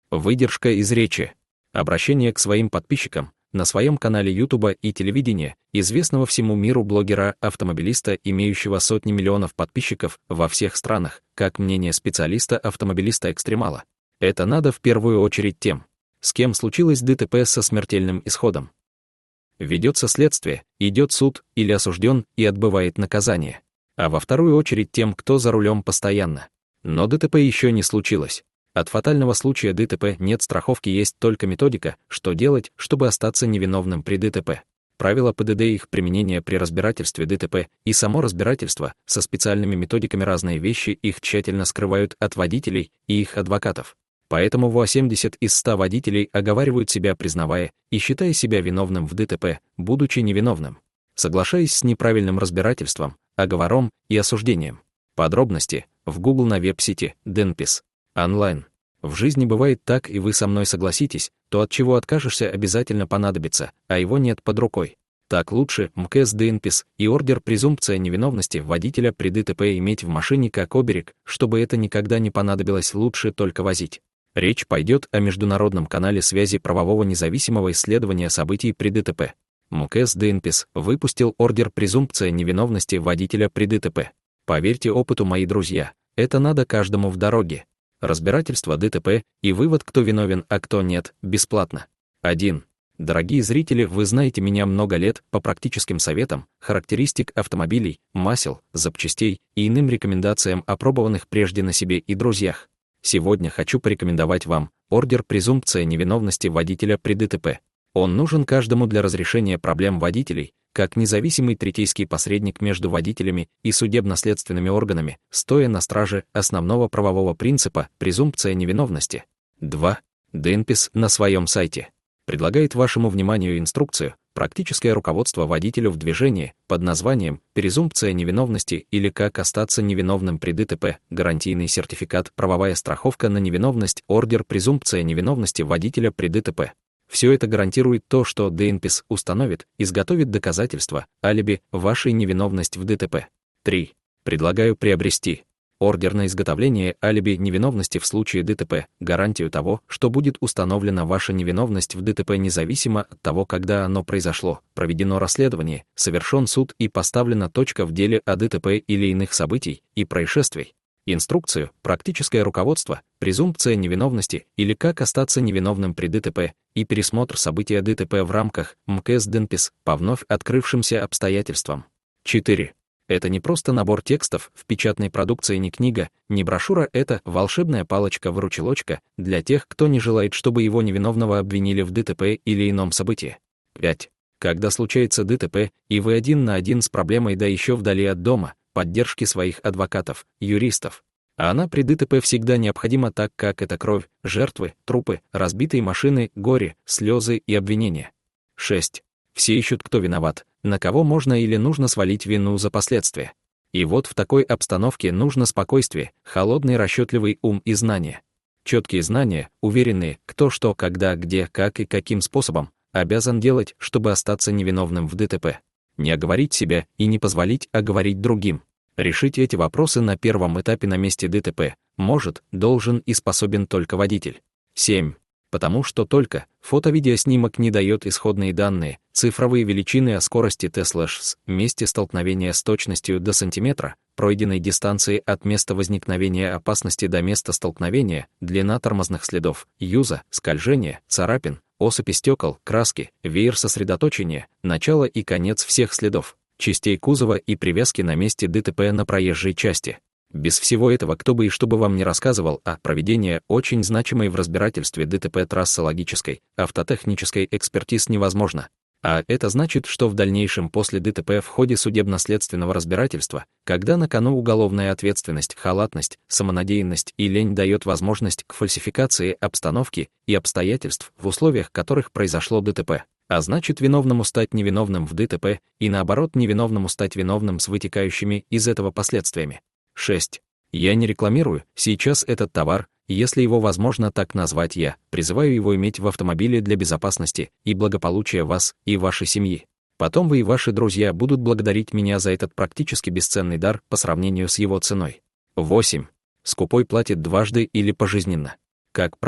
Выдержка из речи. Обращение к своим подписчикам. На своем канале YouTube и телевидения известного всему миру блогера-автомобилиста, имеющего сотни миллионов подписчиков во всех странах, как мнение специалиста-автомобилиста-экстремала. Это надо в первую очередь тем, с кем случилось ДТП со смертельным исходом. Ведется следствие, идет суд или осужден и отбывает наказание. А во вторую очередь тем, кто за рулем постоянно. Но ДТП еще не случилось. От фатального случая ДТП нет страховки, есть только методика, что делать, чтобы остаться невиновным при ДТП. Правила ПДД и их применение при разбирательстве ДТП и само разбирательство со специальными методиками разные вещи, их тщательно скрывают от водителей и их адвокатов. Поэтому 80 из 100 водителей оговаривают себя, признавая и считая себя виновным в ДТП, будучи невиновным, соглашаясь с неправильным разбирательством, оговором и осуждением. Подробности в Google на веб-сети DNPS. Онлайн. В жизни бывает так, и вы со мной согласитесь, то, от чего откажешься, обязательно понадобится, а его нет под рукой. Так лучше МКС DNPS и ордер презумпция невиновности водителя при ДТП иметь в машине как оберег, чтобы это никогда не понадобилось, лучше только возить. Речь пойдет о международном канале связи правового независимого исследования событий при ДТП. МКС DNPS выпустил ордер презумпция невиновности водителя при ДТП. Поверьте опыту, мои друзья, это надо каждому в дороге. Разбирательство ДТП и вывод, кто виновен, а кто нет, бесплатно. 1. Дорогие зрители, вы знаете меня много лет по практическим советам, характеристик автомобилей, масел, запчастей и иным рекомендациям, опробованных прежде на себе и друзьях. Сегодня хочу порекомендовать вам ордер презумпция невиновности водителя при ДТП. Он нужен каждому для разрешения проблем водителей, как независимый третейский посредник между водителями и судебно-следственными органами, стоя на страже основного правового принципа презумпция невиновности. 2. DNPS на своем сайте предлагает вашему вниманию инструкцию, практическое руководство водителю в движении под названием «Презумпция невиновности» или «Как остаться невиновным при ДТП», гарантийный сертификат, правовая страховка на невиновность, ордер презумпция невиновности водителя при ДТП. Все это гарантирует то, что DNPS установит, изготовит доказательства, алиби, вашей невиновности в ДТП. 3. Предлагаю приобрести ордер на изготовление алиби невиновности в случае ДТП, гарантию того, что будет установлена ваша невиновность в ДТП независимо от того, когда оно произошло, проведено расследование, совершен суд и поставлена точка в деле о ДТП или иных событий и происшествий. Инструкцию, практическое руководство, презумпция невиновности или как остаться невиновным при ДТП и пересмотр события ДТП в рамках МКС DNPS по вновь открывшимся обстоятельствам. 4. Это не просто набор текстов в печатной продукции, не книга, не брошюра, это волшебная палочка-выручилочка для тех, кто не желает, чтобы его невиновного обвинили в ДТП или ином событии. 5. Когда случается ДТП, и вы один на один с проблемой, да еще вдали от дома, поддержки своих адвокатов, юристов. А она при ДТП всегда необходима, так как это кровь, жертвы, трупы, разбитые машины, горе, слезы и обвинения. 6. Все ищут, кто виноват, на кого можно или нужно свалить вину за последствия. И вот в такой обстановке нужно спокойствие, холодный расчетливый ум и знания. Четкие знания, уверенные, кто что, когда, где, как и каким способом обязан делать, чтобы остаться невиновным в ДТП. Не оговорить себя и не позволить оговорить другим. Решить эти вопросы на первом этапе на месте ДТП может, должен и способен только водитель. 7. Потому что только фото-видеоснимок не дает исходные данные, цифровые величины о скорости Т/С, месте столкновения с точностью до сантиметра, пройденной дистанции от места возникновения опасности до места столкновения, длина тормозных следов, юза, скольжения, царапин, осыпи стекол, краски, веер сосредоточения, начало и конец всех следов, частей кузова и привязки на месте ДТП на проезжей части. Без всего этого, кто бы и что бы вам ни рассказывал, проведение очень значимой в разбирательстве ДТП трассологической, автотехнической экспертиз невозможно. А это значит, что в дальнейшем после ДТП в ходе судебно-следственного разбирательства, когда на кону уголовная ответственность, халатность, самонадеянность и лень дает возможность к фальсификации обстановки и обстоятельств, в условиях которых произошло ДТП, а значит виновному стать невиновным в ДТП и наоборот невиновному стать виновным с вытекающими из этого последствиями. 6. Я не рекламирую сейчас этот товар, если его возможно так назвать, я призываю его иметь в автомобиле для безопасности и благополучия вас и вашей семьи. Потом вы и ваши друзья будут благодарить меня за этот практически бесценный дар по сравнению с его ценой. 8. Скупой платит дважды или пожизненно. Как правило,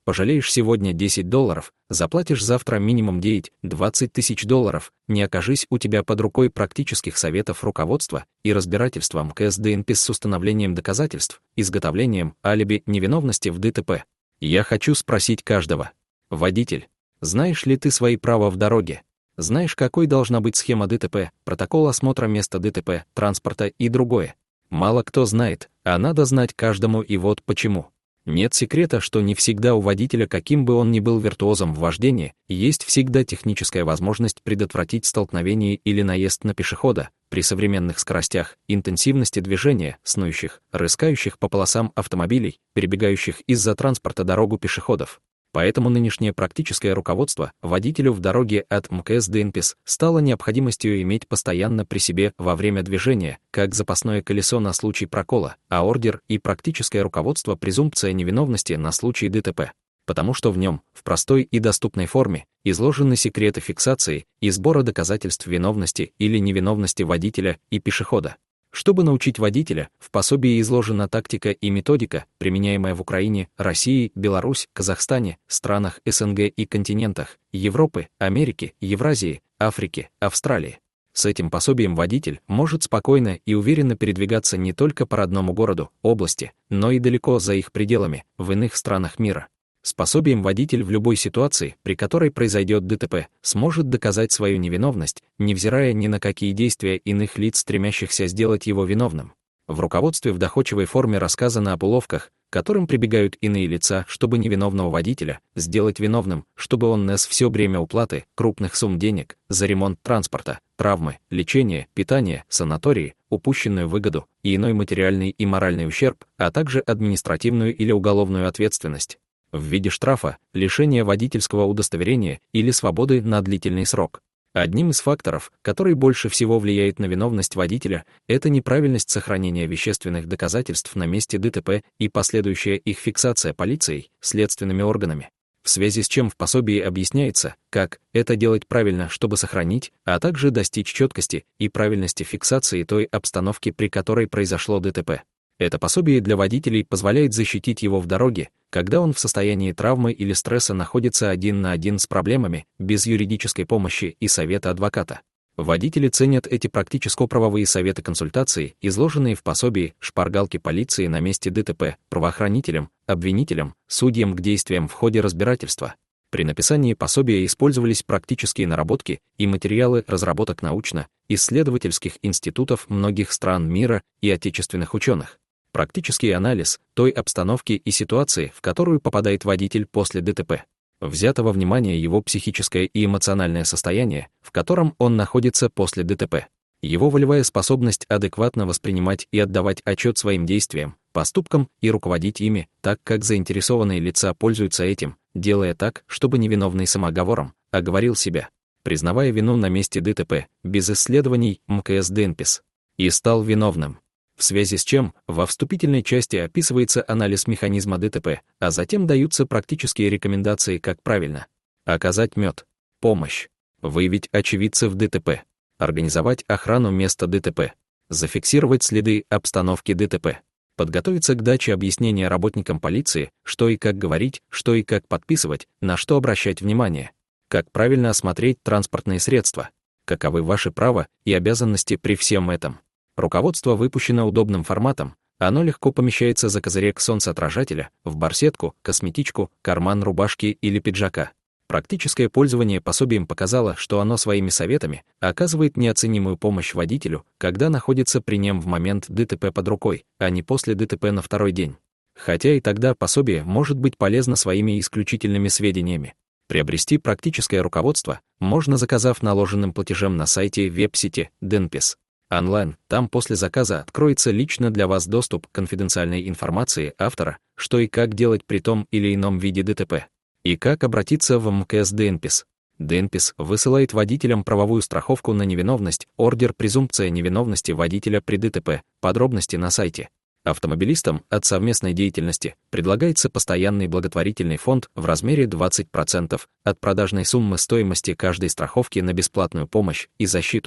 Пожалеешь сегодня $10, заплатишь завтра минимум 10-20 тысяч долларов, не окажись у тебя под рукой практических советов руководства и разбирательства МКС ДНПС с установлением доказательств, изготовлением алиби невиновности в ДТП. Я хочу спросить каждого. Водитель, знаешь ли ты свои права в дороге? Знаешь, какой должна быть схема ДТП, протокол осмотра места ДТП, транспорта и другое? Мало кто знает, а надо знать каждому, и вот почему. Нет секрета, что не всегда у водителя, каким бы он ни был виртуозом в вождении, есть всегда техническая возможность предотвратить столкновение или наезд на пешехода при современных скоростях, интенсивности движения, снующих, рыскающих по полосам автомобилей, перебегающих из-за транспорта дорогу пешеходов. Поэтому нынешнее практическое руководство водителю в дороге от МКС ДНПС стало необходимостью иметь постоянно при себе во время движения, как запасное колесо на случай прокола, а ордер и практическое руководство презумпция невиновности на случай ДТП. Потому что в нем, в простой и доступной форме, изложены секреты фиксации и сбора доказательств виновности или невиновности водителя и пешехода. Чтобы научить водителя, в пособии изложена тактика и методика, применяемая в Украине, России, Беларусь, Казахстане, странах СНГ и континентах Европы, Америки, Евразии, Африки, Австралии. С этим пособием водитель может спокойно и уверенно передвигаться не только по родному городу, области, но и далеко за их пределами, в иных странах мира. С пособием водитель в любой ситуации, при которой произойдет ДТП, сможет доказать свою невиновность, невзирая ни на какие действия иных лиц, стремящихся сделать его виновным. В руководстве в доходчивой форме рассказано об уловках, к которым прибегают иные лица, чтобы невиновного водителя сделать виновным, чтобы он нес все бремя уплаты крупных сумм денег за ремонт транспорта, травмы, лечение, питание, санатории, упущенную выгоду и иной материальный и моральный ущерб, а также административную или уголовную ответственность в виде штрафа, лишения водительского удостоверения или свободы на длительный срок. Одним из факторов, который больше всего влияет на виновность водителя, это неправильность сохранения вещественных доказательств на месте ДТП и последующая их фиксация полицией, следственными органами. В связи с чем в пособии объясняется, как это делать правильно, чтобы сохранить, а также достичь четкости и правильности фиксации той обстановки, при которой произошло ДТП. Это пособие для водителей позволяет защитить его в дороге, когда он в состоянии травмы или стресса находится один на один с проблемами, без юридической помощи и совета адвоката. Водители ценят эти практическо-правовые советы-консультации, изложенные в пособии, шпаргалки полиции на месте ДТП, правоохранителям, обвинителям, судьям к действиям в ходе разбирательства. При написании пособия использовались практические наработки и материалы разработок научно-исследовательских институтов многих стран мира и отечественных ученых. Практический анализ той обстановки и ситуации, в которую попадает водитель после ДТП. Взято во внимание его психическое и эмоциональное состояние, в котором он находится после ДТП. Его волевая способность адекватно воспринимать и отдавать отчет своим действиям, поступкам и руководить ими, так как заинтересованные лица пользуются этим, делая так, чтобы невиновный самоговором оговорил себя, признавая вину на месте ДТП, без исследований МКС ДНПС, и стал виновным. В связи с чем во вступительной части описывается анализ механизма ДТП, а затем даются практические рекомендации, как правильно оказать помощь, выявить очевидцев ДТП, организовать охрану места ДТП, зафиксировать следы обстановки ДТП, подготовиться к даче объяснения работникам полиции, что и как говорить, что и как подписывать, на что обращать внимание, как правильно осмотреть транспортные средства, каковы ваши права и обязанности при всем этом. Руководство выпущено удобным форматом, оно легко помещается за козырек солнцеотражателя, в барсетку, косметичку, карман рубашки или пиджака. Практическое пользование пособием показало, что оно своими советами оказывает неоценимую помощь водителю, когда находится при нем в момент ДТП под рукой, а не после ДТП на второй день. Хотя и тогда пособие может быть полезно своими исключительными сведениями. Приобрести практическое руководство можно, заказав наложенным платежем на сайте веб-сети ДНПС. Онлайн, там после заказа откроется лично для вас доступ к конфиденциальной информации автора, что и как делать при том или ином виде ДТП, и как обратиться в МКС ДНПС. ДНПС высылает водителям правовую страховку на невиновность, ордер презумпция невиновности водителя при ДТП, подробности на сайте. Автомобилистам от совместной деятельности предлагается постоянный благотворительный фонд в размере 20% от продажной суммы стоимости каждой страховки на бесплатную помощь и защиту.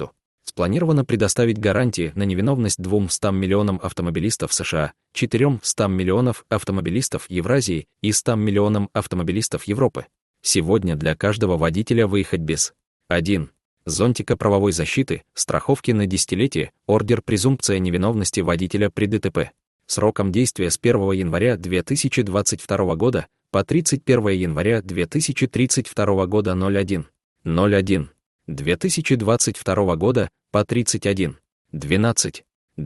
Спланировано предоставить гарантии на невиновность 200 миллионам автомобилистов США, 400 миллионов автомобилистов Евразии и 100 миллионам автомобилистов Европы. Сегодня для каждого водителя выехать без 1. Зонтика правовой защиты, страховки на десятилетие, ордер презумпция невиновности водителя при ДТП. Сроком действия с 1 января 2022 года по 31 января 2032 года 01. 2022 года по 31.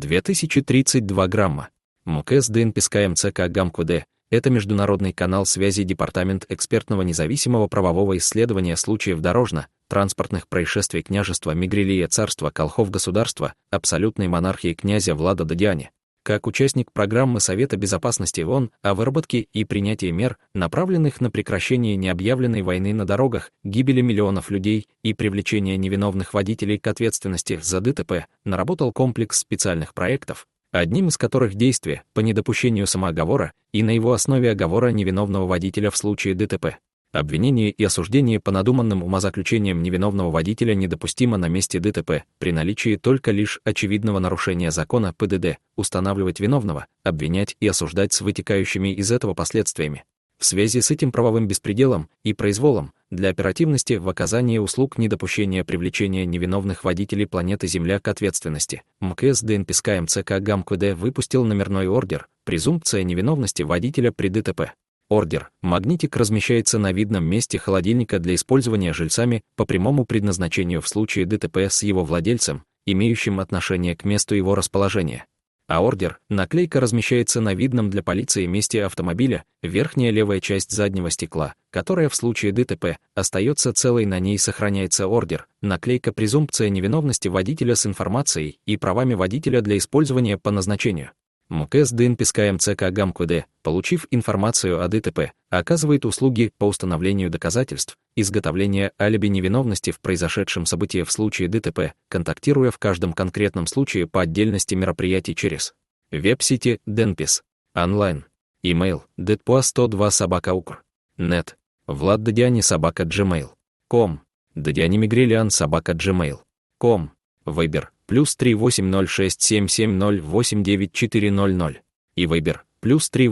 2032 грамма. МКС ДНПСК МЦК ГАМКВД – это международный канал связи Департамент экспертного независимого правового исследования случаев дорожно-транспортных происшествий княжества Мигрелия царства Колхов государства абсолютной монархии князя Влада Дадиани. Как участник программы Совета Безопасности ООН о выработке и принятии мер, направленных на прекращение необъявленной войны на дорогах, гибели миллионов людей и привлечение невиновных водителей к ответственности за ДТП, наработал комплекс специальных проектов, одним из которых действия по недопущению самооговора и на его основе оговора невиновного водителя в случае ДТП. Обвинение и осуждение по надуманным умозаключениям невиновного водителя недопустимо на месте ДТП при наличии только лишь очевидного нарушения закона ПДД, устанавливать виновного, обвинять и осуждать с вытекающими из этого последствиями. В связи с этим правовым беспределом и произволом, для оперативности в оказании услуг недопущения привлечения невиновных водителей планеты Земля к ответственности, МКС ДНПСК МЦК ГАМКВД выпустил номерной ордер «Презумпция невиновности водителя при ДТП». Ордер. Магнитик размещается на видном месте холодильника для использования жильцами по прямому предназначению в случае ДТП с его владельцем, имеющим отношение к месту его расположения. А ордер. Наклейка размещается на видном для полиции месте автомобиля, верхняя левая часть заднего стекла, которая в случае ДТП остается целой, на ней сохраняется ордер. Наклейка презумпция невиновности водителя с информацией и правами водителя для использования по назначению. МКС ДНПСК МЦК ГАМКВД, получив информацию о ДТП, оказывает услуги по установлению доказательств, изготовления алиби невиновности в произошедшем событии в случае ДТП, контактируя в каждом конкретном случае по отдельности мероприятий через веб-сети ДНПС, онлайн, имейл, detpoa102@ukr, нет, vladdadiani@gmail.com, dadianimigрелиан@gmail.com, Viber, +3 8067708940 и Viber, +3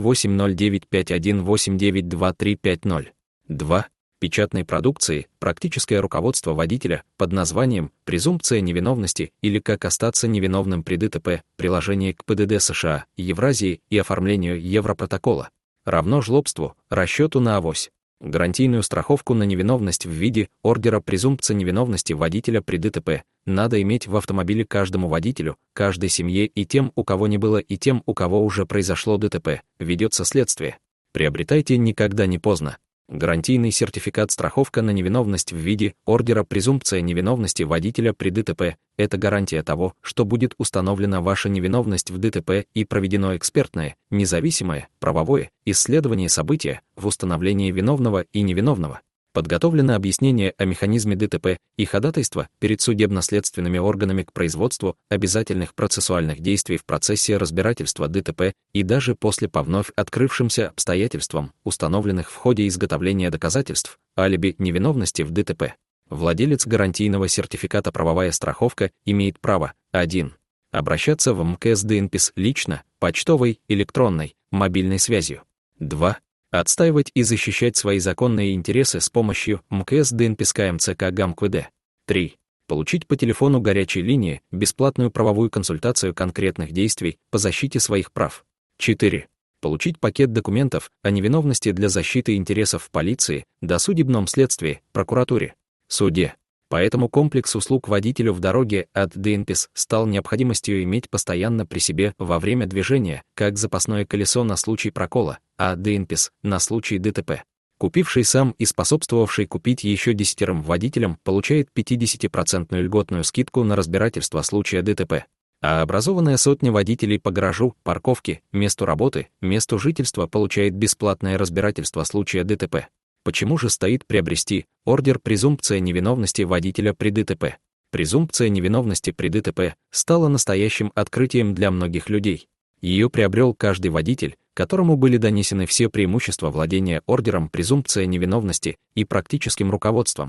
8095189230. 2. Печатной продукции, практическое руководство водителя под названием «Презумпция невиновности» или «Как остаться невиновным при ДТП», приложение к ПДД США, Евразии и оформлению Европротокола, равно жлобству, расчету на авось. Гарантийную страховку на невиновность в виде ордера презумпции невиновности водителя при ДТП надо иметь в автомобиле каждому водителю, каждой семье и тем, у кого не было, и тем, у кого уже произошло ДТП, ведется следствие. Приобретайте никогда не поздно. Гарантийный сертификат страховка на невиновность в виде ордера презумпция невиновности водителя при ДТП – это гарантия того, что будет установлена ваша невиновность в ДТП и проведено экспертное, независимое, правовое исследование события в установлении виновного и невиновного. Подготовлено объяснение о механизме ДТП и ходатайство перед судебно-следственными органами к производству обязательных процессуальных действий в процессе разбирательства ДТП и даже после по вновь открывшимся обстоятельствам, установленных в ходе изготовления доказательств, алиби невиновности в ДТП. Владелец гарантийного сертификата правовая страховка имеет право 1. Обращаться в МКС ДНПС лично, почтовой, электронной, мобильной связью. 2. Отстаивать и защищать свои законные интересы с помощью МКС ДНПСК МЦК ГАМКВД. 3. Получить по телефону горячей линии бесплатную правовую консультацию конкретных действий по защите своих прав. 4. Получить пакет документов о невиновности для защиты интересов в полиции, досудебном следствии, прокуратуре, суде. Поэтому комплекс услуг водителю в дороге от ДНПС стал необходимостью иметь постоянно при себе во время движения, как запасное колесо на случай прокола, а ДНПС на случай ДТП. Купивший сам и способствовавший купить еще 10 водителям получает 50% льготную скидку на разбирательство случая ДТП. А образованная сотня водителей по гаражу, парковке, месту работы, месту жительства получает бесплатное разбирательство случая ДТП. Почему же стоит приобрести ордер презумпция невиновности водителя при ДТП? Презумпция невиновности при ДТП стала настоящим открытием для многих людей. Ее приобрел каждый водитель, которому были донесены все преимущества владения ордером презумпция невиновности и практическим руководством.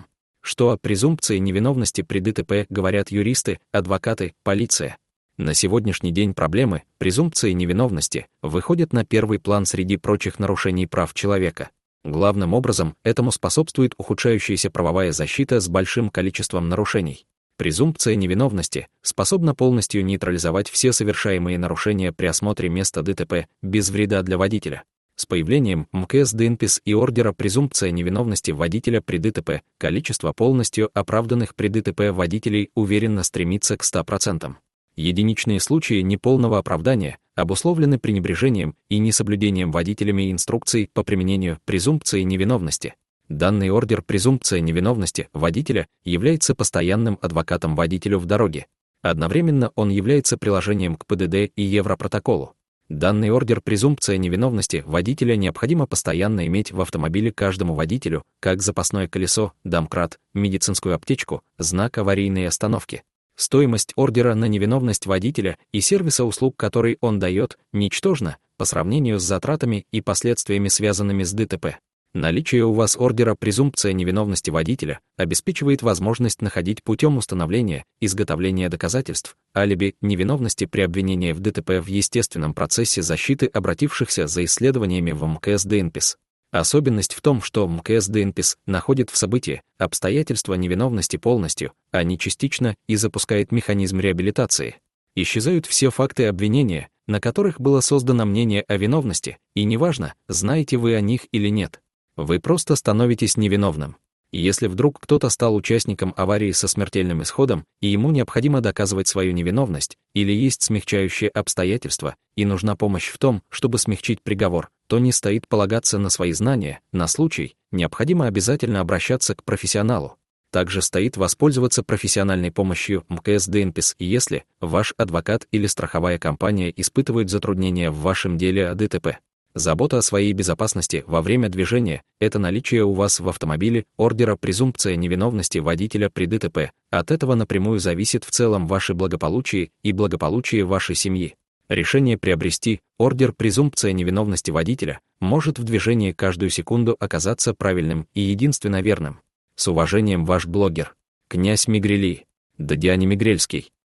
Что о презумпции невиновности при ДТП говорят юристы, адвокаты, полиция? На сегодняшний день проблемы презумпции невиновности выходят на первый план среди прочих нарушений прав человека. Главным образом этому способствует ухудшающаяся правовая защита с большим количеством нарушений. Презумпция невиновности способна полностью нейтрализовать все совершаемые нарушения при осмотре места ДТП без вреда для водителя. С появлением МКС ДНПИС и ордера презумпция невиновности водителя при ДТП, количество полностью оправданных при ДТП водителей уверенно стремится к 100%. Единичные случаи неполного оправдания обусловлены пренебрежением и несоблюдением водителями инструкций по применению презумпции невиновности. Данный ордер презумпция невиновности водителя является постоянным адвокатом водителю в дороге. Одновременно он является приложением к ПДД и Европротоколу. Данный ордер презумпция невиновности водителя необходимо постоянно иметь в автомобиле каждому водителю, как запасное колесо, домкрат, медицинскую аптечку, знак аварийной остановки. Стоимость ордера на невиновность водителя и сервиса услуг, который он дает, ничтожна по сравнению с затратами и последствиями, связанными с ДТП. Наличие у вас ордера презумпция невиновности водителя обеспечивает возможность находить путем установления, изготовления доказательств, алиби невиновности при обвинении в ДТП в естественном процессе защиты обратившихся за исследованиями в МКС ДНПИС. Особенность в том, что МКС ДНПИС находит в событии обстоятельства невиновности полностью, а не частично, и запускает механизм реабилитации. Исчезают все факты обвинения, на которых было создано мнение о виновности, и неважно, знаете вы о них или нет. Вы просто становитесь невиновным. Если вдруг кто-то стал участником аварии со смертельным исходом, и ему необходимо доказывать свою невиновность, или есть смягчающие обстоятельства, и нужна помощь в том, чтобы смягчить приговор, то не стоит полагаться на свои знания, на случай, необходимо обязательно обращаться к профессионалу. Также стоит воспользоваться профессиональной помощью МКС ДНПИС, если ваш адвокат или страховая компания испытывают затруднения в вашем деле о ДТП. Забота о своей безопасности во время движения – это наличие у вас в автомобиле ордера презумпция невиновности водителя при ДТП. От этого напрямую зависит в целом ваше благополучие и благополучие вашей семьи. Решение приобрести ордер презумпция невиновности водителя может в движении каждую секунду оказаться правильным и единственно верным. С уважением, ваш блогер. Князь Мигрели. Дадиане Мигрельский.